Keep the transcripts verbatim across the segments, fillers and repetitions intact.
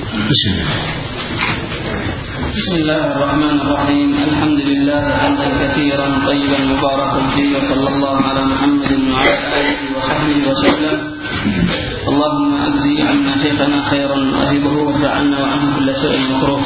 بسم الله الرحمن الرحيم. الحمد لله حمدا كثيرا طيبا مباركا فيه، وصلى الله على محمد وعلى آله وصحبه وسلم. اللهم أجزي عنا شيخنا خيرا وأهبه وادفع عنا وعنه كل سوء مكروه.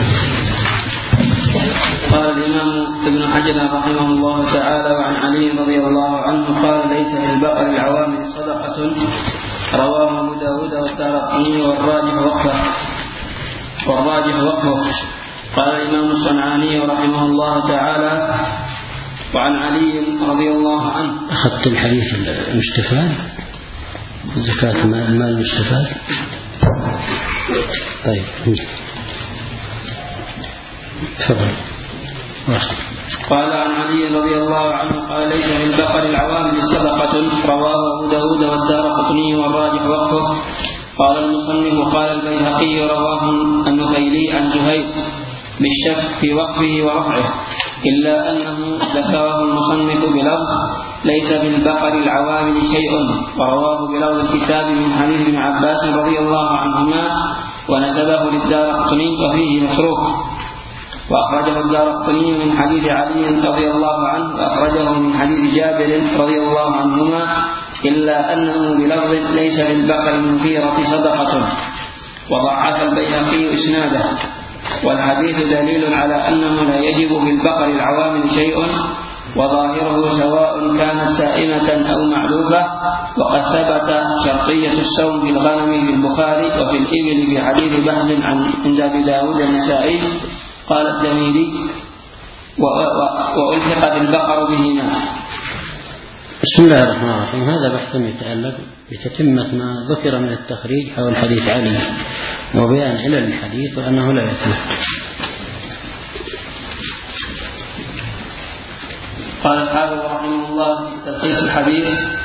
قال الإمام ابن حجر رحمه الله تعالى: وعن علي رضي الله عنه قال: ليس في البقر العوامل صدقة، رواه أبو داود والدارقطني والراجح وقفه والراجح وقفه. قال الإمام الصنعاني رحمه الله تعالى: وعن علي رضي الله عنه. أخذت الحديث المستفاد، زكاة المال المستفاد. طيب تفضل. قال عن علي رضي الله عنه قال: ليس في البقر العوامل صدقة، رواه أبو داود والدارقطني والراجح وقفه. قال المصنف: قال البيهقي رواه النخيلي عن زهير بالشك في وقفه ورفعه، إلا أنه ذكره المصنف بلفظ: ليس في البقر العوامل شيء، ورواه بلفظ الكتاب من حديث ابن عباس رضي الله عنهما، ونسبه للدارقطني وفيه متروك. وأخرجه الدارقطني من حديث علي رضي الله عنه، وأخرجه من حديث جابر رضي الله عنهما، إلا أنه بلفظ: ليس للبقر المثيرة صدقة، وضعف البيهقي إسناده. والحديث دليل على أنه لا يجب في البقر العوامل شيء، وظاهره سواء كانت سائمة أو معلوفة. وقد ثبت شرطية الصوم في الغنم في البخاري، وفي الإبل في حديث بهز عند أبي داود النسائي. قال الدميري: وألحقت البقر بهما. بسم الله الرحمن الرحيم. هذا بحث يتعلق بتتمة ما ذكر من التخريج حول حديث علي، وبيان علل الحديث وأنه لا يثبت. قال الحافظ رحمه الله في تلخيص الحديث: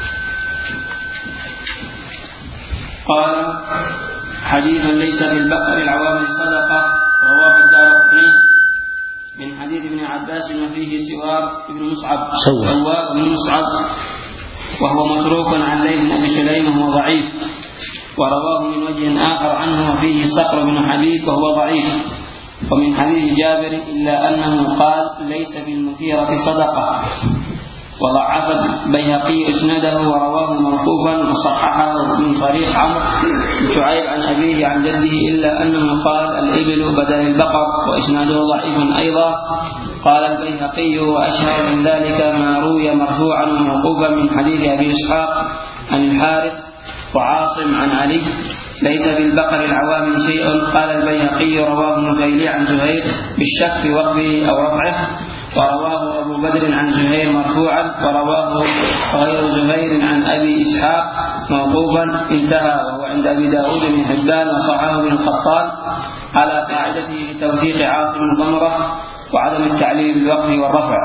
قال: حديث ليس في البقر العوامل صدقة، رواه الدارقطني من حديث ابن عباس وفيه سوار بن مصعب سوار بن مصعب وهو متروك عن ليث بن أبي سليم وهو ضعيف، ورواه من وجه آخر عنه وفيه صقر بن حبيب وهو ضعيف. ومن حديث جابر إلا أنه قال: ليس بالمثيرة صدقة. وضعف البيهقي إسناده ورواه موقوفا وصححه من طريق عمرو بن شعيب عن أبيه عن جده، إلا أنه قال: الإبل بدل البقر، وإسناده ضعيف أيضا. قال البيهقي: وأشهر من ذلك ما روي مرفوعا وموقوفا من حديث أبي إسحاق عن الحارث وعاصم عن علي: ليس في البقر العوامل شيء. قال البيهقي: رواه النخيلي عن زهير بالشك في وقفه أو رفعه، ورواه أبو بدر عن زهير مرفوعا، ورواه غير زهير عن أبي إسحاق موقوفا، انتهى. وهو عند أبي داود بن حبان وصححه بن القطان على قاعدته لتوثيق عاصم الضمرة وعدم التعليل بالوقف والرفع.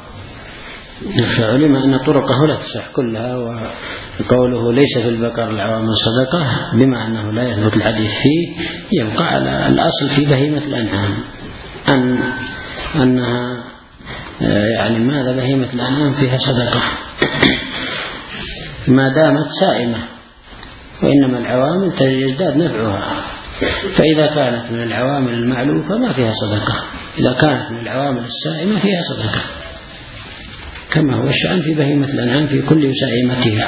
فعلم أن طرقه لا تصح كلها، وقوله ليس في البقر العوامل صدقة بما أنه لا يثبت الحديث فيه، يبقى على الأصل في بهيمة الأنعام أن أنها يعني ماذا بهيمة الأنعام فيها صدقة ما دامت سائمة، وإنما العوامل يزداد نفعها. فإذا كانت من العوامل المعلوفة ما فيها صدقة، إذا كانت من العوامل السائمة فيها صدقة، كما هو الشأن في بهيمة الأنعام في كل سائمتها.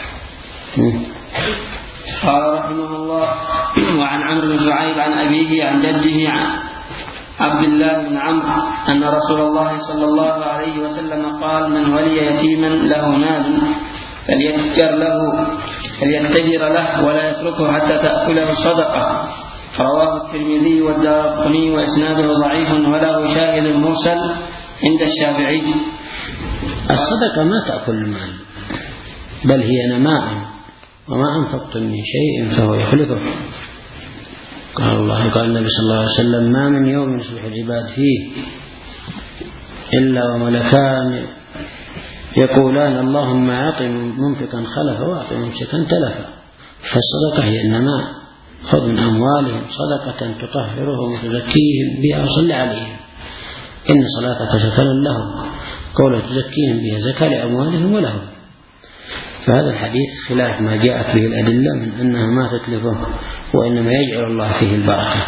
قال رحمه الله: وعن عمرو بن شعيب عن أبيه عن جده عن عبد الله بن عمرو أن رسول الله صلى الله عليه وسلم قال: من ولي يتيما له مال فليتجر له فليتجر له ولا يتركه حتى تأكله الصدقة. رواه الترمذي والدارقطني وإسناده ضعيف، وله شاهد مرسل عند الشافعي. الصدقة ما تأكل المال، بل هي نماء، وما أنفقتم من شيء فهو يخلفه. قال الله قال النبي صلى الله عليه وسلم: ما من يوم يصبح العباد فيه إلا وملكان يقولان اللهم أعط منفقا خلفا وأعط ممسكا تلفا. فالصدقة هي النماء. خذ من أموالهم صدقة تطهرهم وتزكيهم بها وصل عليهم إن صلاتك سكن لهم. قوله تزكيهم بها زكاة لأموالهم ولهم. فهذا الحديث خلاف ما جاءت به الأدلة من أنها ما تتلفه وإنما يجعل الله فيه البركة.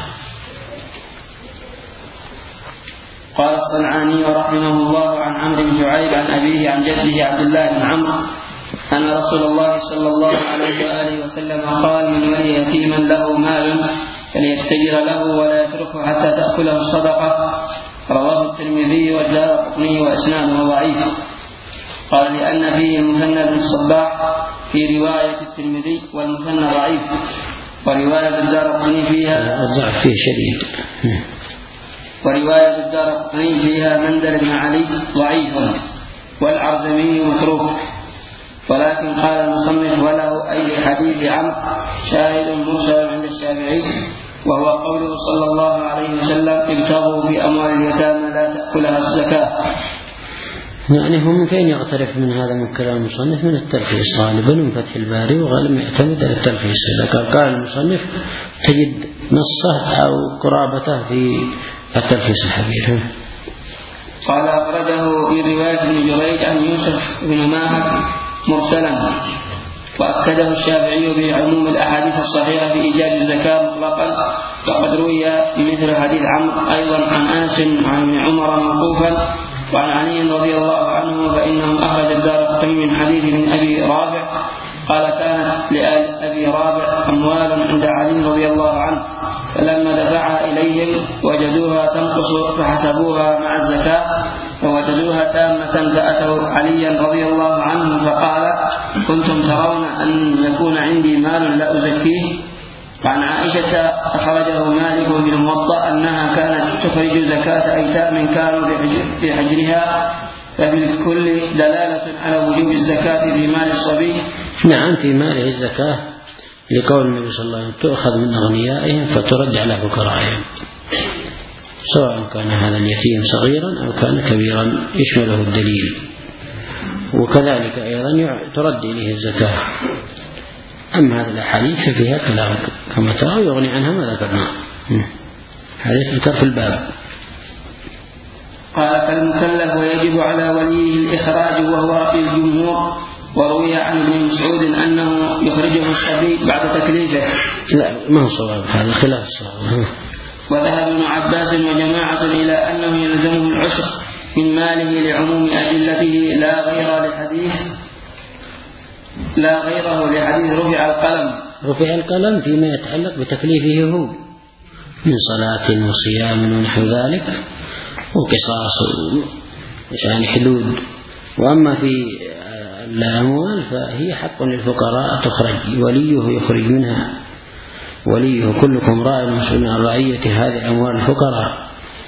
قال الصنعاني رحمه الله عن عمرو بن شعيب عن أبيه عن جده عبد الله بن عمرو أن رسول الله صلى الله عليه وآله وسلم قال: من ولي يتيما له مال فليستجر له ولا يتركه حتى تأكله الصدقة. رواه الترمذي والدارقطني وإسناده ضعيف. قال: لأن فيه المثنى بن الصباح في رواية الترمذي والمثنى ضعيف، ورواية الدارقطني فيها الضعف فيه شديد، ورواية الدارقطني فيها مندل بن علي ضعيف، والعرزمي متروك. ولكن قال المصنف: وله أي حديث عمرو شاهد مرسل عند الشافعي، وهو قوله صلى الله عليه وسلم: ابتغوا في أموال اليتامى لا تأكلها الزكاة. يعني هو من فين يعترف من هذا من كلام المصنف؟ من التلخيص غالبا، من فتح الباري، وغالبا يعتمد على التلخيص. إذا قال قال المصنف تجد نصه أو قرابته في التلخيص الحبير. قال: أخرجه من رواية ابن جريج عن يوسف بن ماهر مرسلا، وأكده الشافعي بعموم الأحاديث الصحيحة في إيجاب الزكاة مطلقا. وقد روي بمثل حديث عمرو أيضا عن أنس وعن ابن عمر موقوفا وعن علي رضي الله عنه، فإنهم أخرج الدارقطني من حديث من أبي رافع قال: كانت لآل أبي رافع أموال عند علي رضي الله عنه، فلما دفعها إليهم وجدوها تنقص فحسبوها مع الزكاة فوجدوها تامة، فأتوا عليا رضي الله عنه فقال: كنتم ترون أن يكون عندي مال لا أزكيه؟ وعن عائشة أخرجه مالك في الموطأ أنها كانت تخرج زكاة أيتام كانوا في حجرها، ففي الكل دلالة على وجوب الزكاة في مال الصبي. نعم، في ماله الزكاة، لقول النبي صلى الله عليه وسلم: تؤخذ من أغنيائهم فترد على فقرائهم، سواء كان هذا اليتيم صغيرا أو كان كبيرا يشمله الدليل. وكذلك أيضا ترد إليه الزكاة. أما هذه الأحاديث ففيها كلام كما ترى يغني عنها ما ذكرنا، هذه تذكر في الباب. قال: فالمكلف ويجب على وليه الإخراج، وهو رأي الجمهور. وروي عن ابن مسعود أنه يخرجه الصبي بعد تكليفه. لا، ما هو صواب، هذا خلاف الصواب. وذهب ابن عباس وجماعة إلى أنه يلزمه العشر من ماله لعموم أدلته لا غير لحديث لا غيره لحديث رفع القلم. رفع القلم فيما يتعلق بتكليفه هو من صلاة وصيام ونحو ذلك وقصاص يعني حدود. وأما في الأموال فهي حق للفقراء تخرج، وليه يخرج منها، وليه كلكم راع مسؤول عن رعية هذه أموال الفقراء.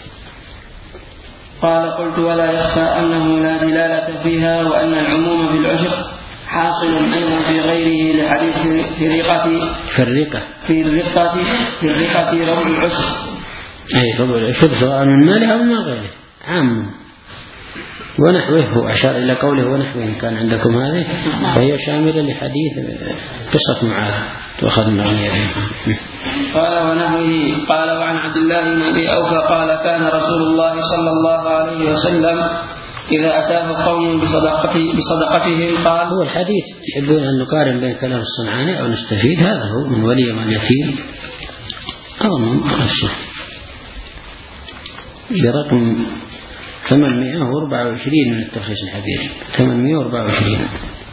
قال: قلت: ولا يخفى أنه لا دلالة فيها، وأن العموم في العشر حاصل أيضا في غيره لحديث في الرقة في الرقة في الرقة في الرقة ربع العشر، أي ربع العشر سواء من ماله أو من غيره عام. ونحوه هو أشار إلى قوله ونحوه، إن كان عندكم هذه فهي شاملة لحديث قصة معاذ تؤخذ من أغنيائهم. قال: ونحوه. قال: وعن عبد الله بن أبي أوفى قال: كان رسول الله صلى الله عليه وسلم إذا أتاه قوم بصدقتهم قال. هو الحديث تحبون أن نقارن بين كلام الصنعاني أو نستفيد؟ هذا هو من ولي من يتيم أو من نفسه برقم ثمانمائة وأربعة وعشرين من التلخيص الحبير، ثمانمائة وأربعة وعشرين.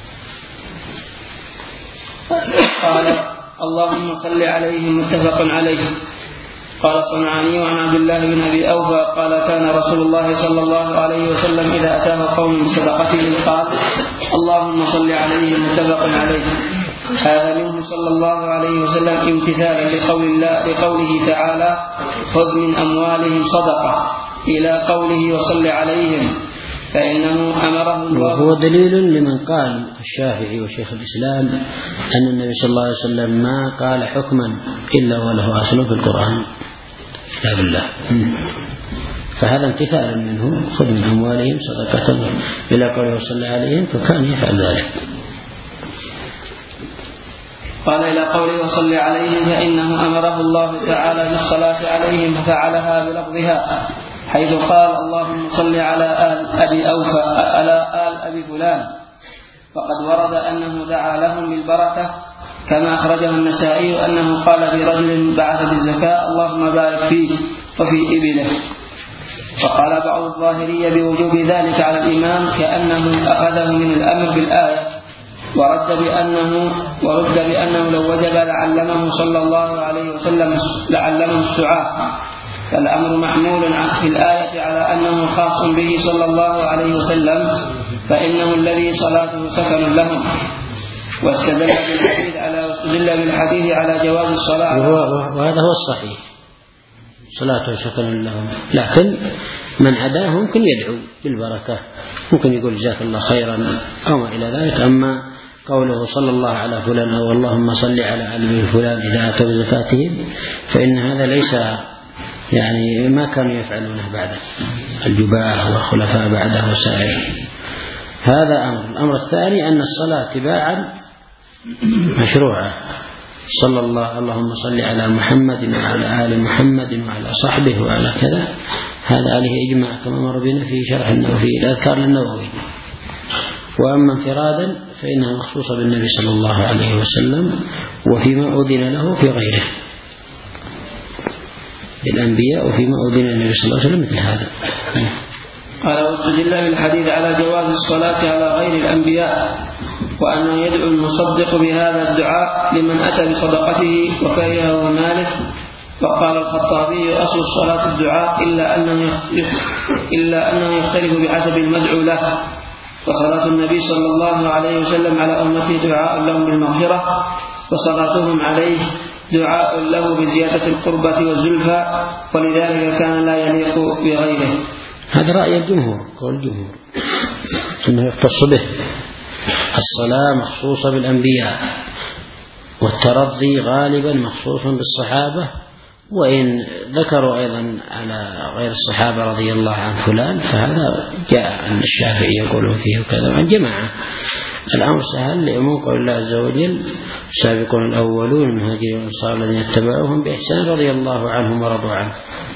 قال: اللهم صل عليه، متفق عليه. قال الصنعاني: وعن عبد الله بن أبي أوفى قال: كان رسول الله صلى الله عليه وسلم إذا أتاه قوم بصدقتهم قال: اللهم صل عليه، متفق عليه. هذا منه صلى الله عليه وسلم امتثالا لقول الله لقوله تعالى: خذ من أموالهم صدقة، إلى قوله وصل عليهم، فإنه أمره الله. وهو دليل لمن قال الشافعي وشيخ الإسلام أن النبي صلى الله عليه وسلم ما قال حكما إلا وله أصل في القرآن كتاب الله، فهذا امتثال منه: خذ من أموالهم صدقة إلى قوله وصل عليهم، فكان يفعل ذلك. قال: إلى قوله وصل عليهم، فإنه أمره الله تعالى بالصلاة عليهم ففعلها بلفظها، حيث قال: اللهم صل على آل أبي أوفى على آل أبي فلان. وقد ورد أنه دعا لهم بالبركة كما أخرجه النسائي أنه قال في رجل بعث بالزكاة اللهم بارك فيه وفي إبله. وقال بعض الظاهرية بوجوب ذلك على الإمام كأنه أخذه من الأمر بالآية، ورد بأنه ورد بأنه لو وجب لعلمه صلى الله عليه وسلم لعلمه السعاة، فالأمر محمول في الآية على أنه خاص به صلى الله عليه وسلم فإنه الذي صلاته سكن لهم. واستدل بالحديث على واستدل بالحديث على جواز الصلاة، وهذا هو الصحيح، صلاته سكن لهم. لكن من عداه ممكن يدعو بالبركة، ممكن يقول جزاك الله خيرا أو ما إلى ذلك. أما قوله صلى الله على فلان أو اللهم صل على آل فلان إذا أتوا بزكاتهم فإن هذا ليس يعني ما كانوا يفعلونه بعده الجباه والخلفاء بعده وسائر. هذا أمر. الأمر الثاني أن الصلاة تباعا مشروعة، صلى الله اللهم صل على محمد وعلى آل محمد وعلى صحبه وعلى كذا، هذا عليه إجماع كما مر بنا في شرح النووي الأذكار للنووي. وأما انفرادا فإنها مخصوصة بالنبي صلى الله عليه وسلم وفيما أذن له في غيره الأنبياء، وفيما أذن النبي صلى الله عليه وسلم مثل هذا. قال واستدل بالحديث على جواز الصلاة على غير الأنبياء وأنه يدعو المصدق بهذا الدعاء لمن أتى بصدقته وكرهه مالك. وقال الخطابي أصل الصلاة الدعاء إلا أنه إلا أنه يختلف بحسب المدعو له، وصلاة النبي صلى الله عليه وسلم على أمته دعاء لهم بالمغفرة، وصلاتهم عليه دعاء له بزيادة القربة والزلفى، ولذلك كان لا يليق بغيره. هذا رأي الجمهور، قول الجمهور أنه يختص به. الصلاة مخصوصة بالأنبياء، والترضي غالبا مخصوص بالصحابة، وإن ذكروا أيضا على غير الصحابة رضي الله عن فلان فهذا جاء عن الشافعي يقوله فيه وكذا عن جماعة. الأمر سهل لعموم قول الله عز وجل السابقون الأولون من المهاجرين والأنصار الذين اتبعوهم بإحسان رضي الله عنهم ورضوا عنه.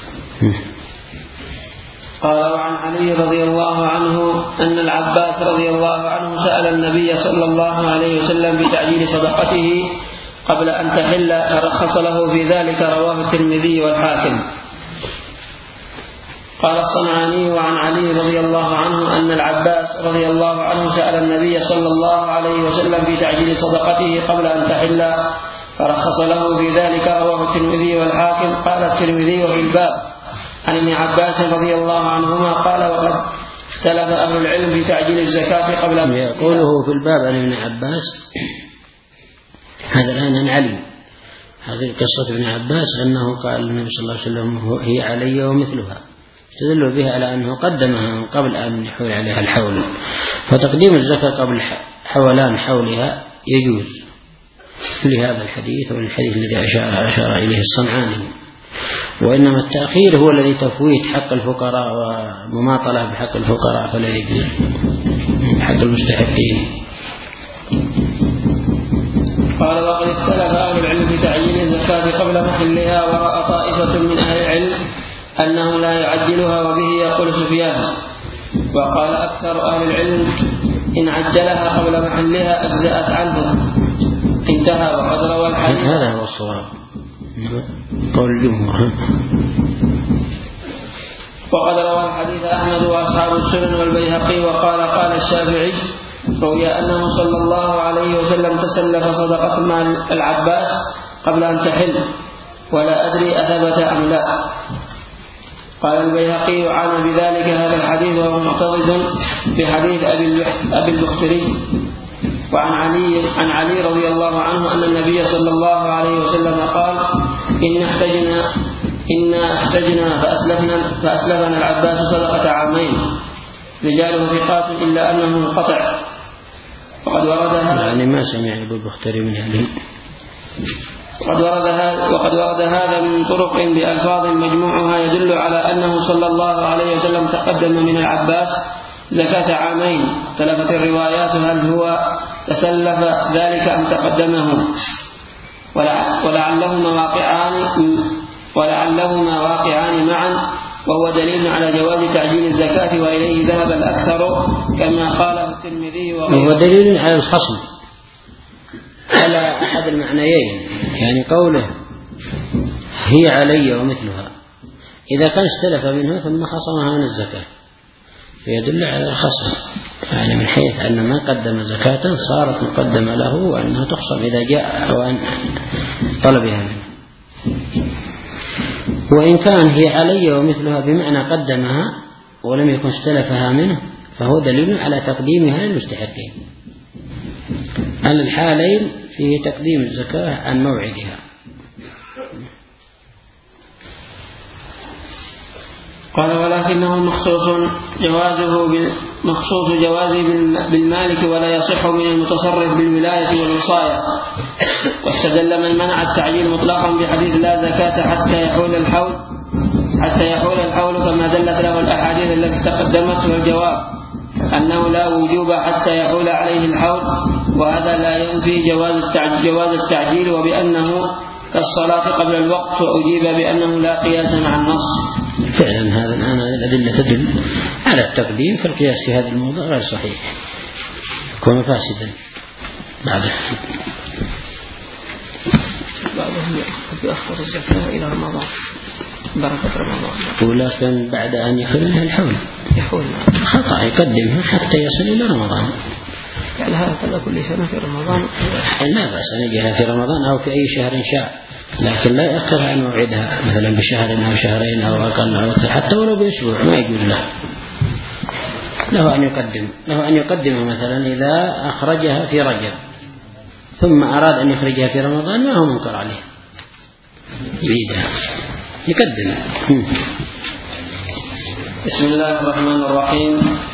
قال وعن علي رضي الله عنه أن العباس رضي الله عنه سأل النبي صلى الله عليه وسلم بتعجيل صدقته قبل أن تحل فرخص له في ذلك، رواه الترمذي والحاكم. قال الصنعاني وعن علي رضي الله عنه أن العباس رضي الله عنه سأل النبي صلى الله عليه وسلم بتعجيل صدقته قبل أن تحل فرخص له في ذلك، رواه الترمذي والحاكم. قال الترمذي وفي الباب عن ابن عباس رضي الله عنهما قال وقد اختلف أهل العلم في تعجيل الزكاة قبل أن يقوله في الباب عن ابن عباس. هذا الآن عن علي، هذه قصة ابن عباس أنه قال النبي صلى الله عليه وسلم هي علي ومثلها، تدل بها على أنه قدمها قبل أن يحول عليها الحول، فتقديم الزكاة قبل حولان حولها يجوز لهذا الحديث والحديث الذي أشار, أشار إليه الصنعاني. وإنما التأخير هو الذي تفويت حق الفقراء ومماطلة بحق الفقراء فلا يجوز حق المستحقين. قال وقد اختلف أهل العلم في تعيين الزكاة قبل محلها، ورأى طائفة من أهل العلم أنه لا يعجلها، وبه يقول سفيان. وقال أكثر أهل العلم إن عجلها قبل محلها أجزأت عنه، انتهى. وقد روى الحديث هذا هو الصواب قول الجمهور. وقد روى الحديث أحمد وأصحاب السنن والبيهقي. وقال قال الشافعي روي أنه صلى الله عليه وسلم تسلف صدقة مال العباس قبل أن تحل، ولا أدري أثبت أم لا. قال البيهقي عن بذلك هذا الحديث وهو معتضد بحديث أبي البختري. وعن علي عن علي رضي الله عنه أن النبي صلى الله عليه وسلم قال إن احتجنا إنا احتجنا فأسلفنا, فأسلفنا العباس صدقة عامين رجاله ثقات إلا أنه منقطع. وقد ورد هذا يعني ما سمع أبو البختري من علي. وقد ورد هذا وقد ورد هذا من طرق بألفاظ مجموعها يدل على أنه صلى الله عليه وسلم تقدم من العباس زكاة عامين. اختلفت الروايات هل هو تسلف ذلك أم تقدمه، ولعلهما واقعان ولعلهما واقعان معا وهو دليل على جواز تعجيل الزكاة وإليه ذهب الأكثر كما قاله الترمذي وغيره. وهو دليل على الخصم على أحد المعنيين، يعني قوله هي علي ومثلها إذا كان استلف منه ثم خصمها من الزكاة فيدل على الخصم، يعني من حيث أن ما قدم زكاة صارت مقدمة له وأنها تخصم إذا جاء أوان طلبها منه. وإن كان هي علي ومثلها بمعنى قدمها ولم يكن استلفها منه فهو دليل على تقديمها للمستحقين. على الحالين فيه تقديم الزكاة عن موعدها. قال ولكنه مخصوص جوازه مخصوص جوازه بالمالك ولا يصح من المتصرف بالولاية والوصاية. واستدل من منع التعجيل مطلقا بحديث لا زكاة حتى يحول الحول حتى يحول الحول كما دلت له الأحاديث التي تقدمت، والجواب أنه لا وجوب حتى يحول عليه الحول، وهذا لا ينفي جواز التعجيل وبأنه كالصلاة قبل الوقت، وأجيب بأنه لا قياس مع النص. فعلا هذا الآن الأدلة تدل على التقديم، فالقياس في هذا الموضوع غير صحيح، يكون فاسدا بعده. بعضهم يأخر الزكاة إلى رمضان بركة رمضان، ولكن بعد أن يحلها الحول يحول خطأ يقدمها حتى يصل إلى رمضان، يعني هكذا كل سنة في رمضان لا بأس أن يجيها في رمضان أو في أي شهر شاء، لكن لا يأخرها عن موعدها مثلا بشهر أو شهرين أو أقل أو أكثر، حتى ولو بأسبوع ما يجوز له له أن يقدم له أن يقدمها مثلا إذا أخرجها في رجب ثم أراد أن يخرجها في رمضان ما هو منكر عليه، يعيدها يقدم. بسم الله الرحمن الرحيم.